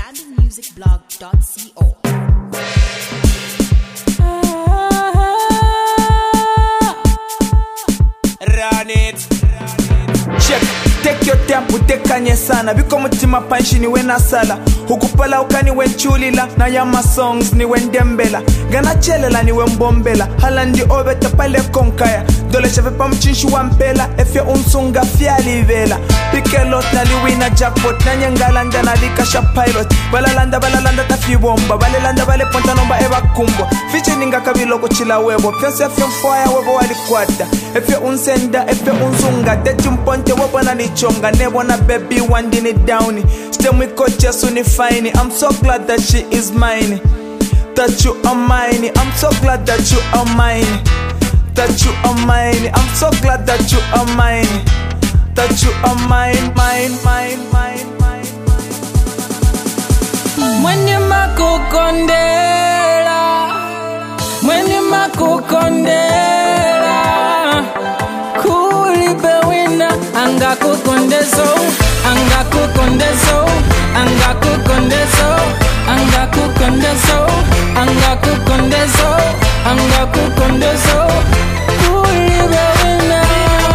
ZambianMusicBlog.co. Run it. Check. Take your time utekanye sana biko mutima panshi ni wena sala hukupala ukani wenchulila na yama songs ni wendembela gana chelela ni wembombela halandi obeta pale konkaya dole chave pa mchinshu wampela efe unsunga fiali vela pikelot na liwina jackpot na nyangala njana likasha pilot balalanda tafibomba balelanda bale ponta nomba eva kumbwa fiche ninga kabilo kuchila webo fense efe mfoya webo walikwada efe unsenda efe unsunga deti mponte webo na chonga nebo na baby winding it down. Stay with coach suni fine. I'm so glad that she is mine. That you are mine. I'm so glad that you are mine. That you are mine. I'm so glad that you are mine. That you are mine, mine. Mwenye makukondela, mwenye makukondela, kulibewina anga kukondezo, anga kukondezo, anga kukondezo, anga kukondezo, anga kukondezo, anga kukondezo, kulibewina.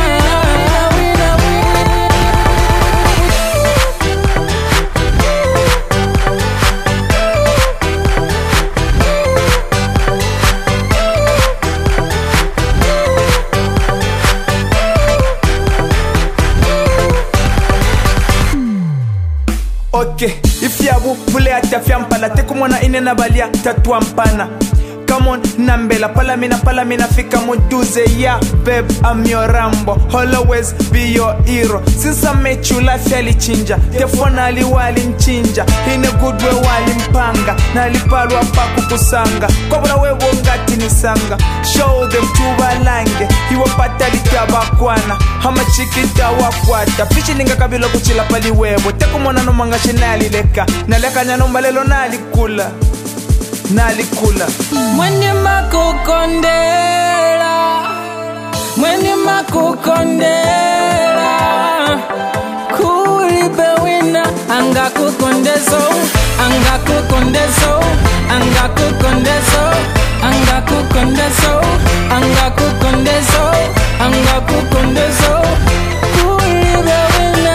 Okay, if yabu pule atafyampala tekumona inena balia tatuampana. Come on, nambela palamina fika muduze ya babe, I'm your Rambo. I'll always be your hero. Since I met you, life yali chinja. Tefonali wali nchinja. In a good way wali mpanga. Nalipalwa paku kusanga. Kobra wewo ngati nisanga. Show them tubalange. Hiwa patali tabakwana. Hama chikita wakwata. Pichi ninga kabilo kuchila pali webo. Tekumona no manga shinali leka. Naleka nyanomba lelo nalikula. Mwenye makukondela, mwenye makukondela, kulibewina anga kukondezo, anga kukondezo, anga kukondezo, anga kukondezo, anga kukondezo, anga kukondezo, kulibewina.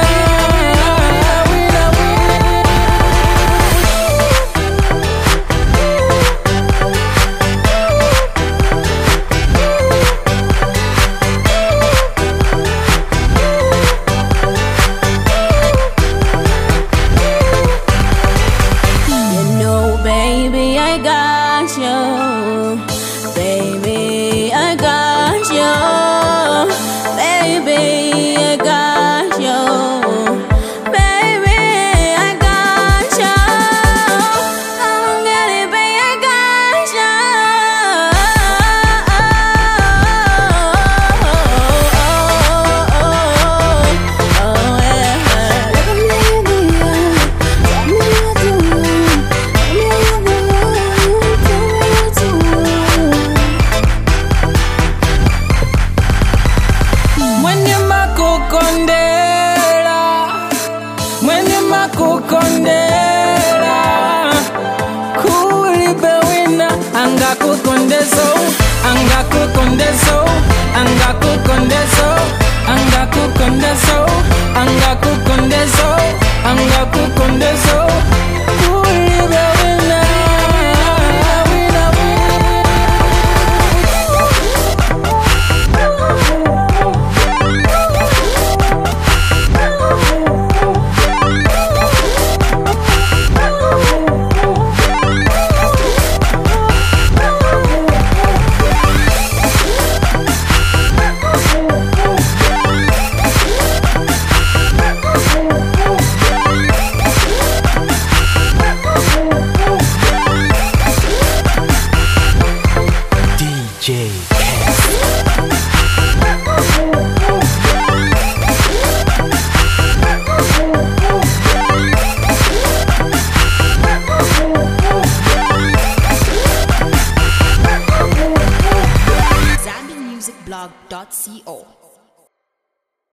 Anga kukondezo, anga kukondezo, anga kukondezo, anga kukondezo, anga kukondezo, anga kukondezo, kulibewina. ZambianMusicBlog.co.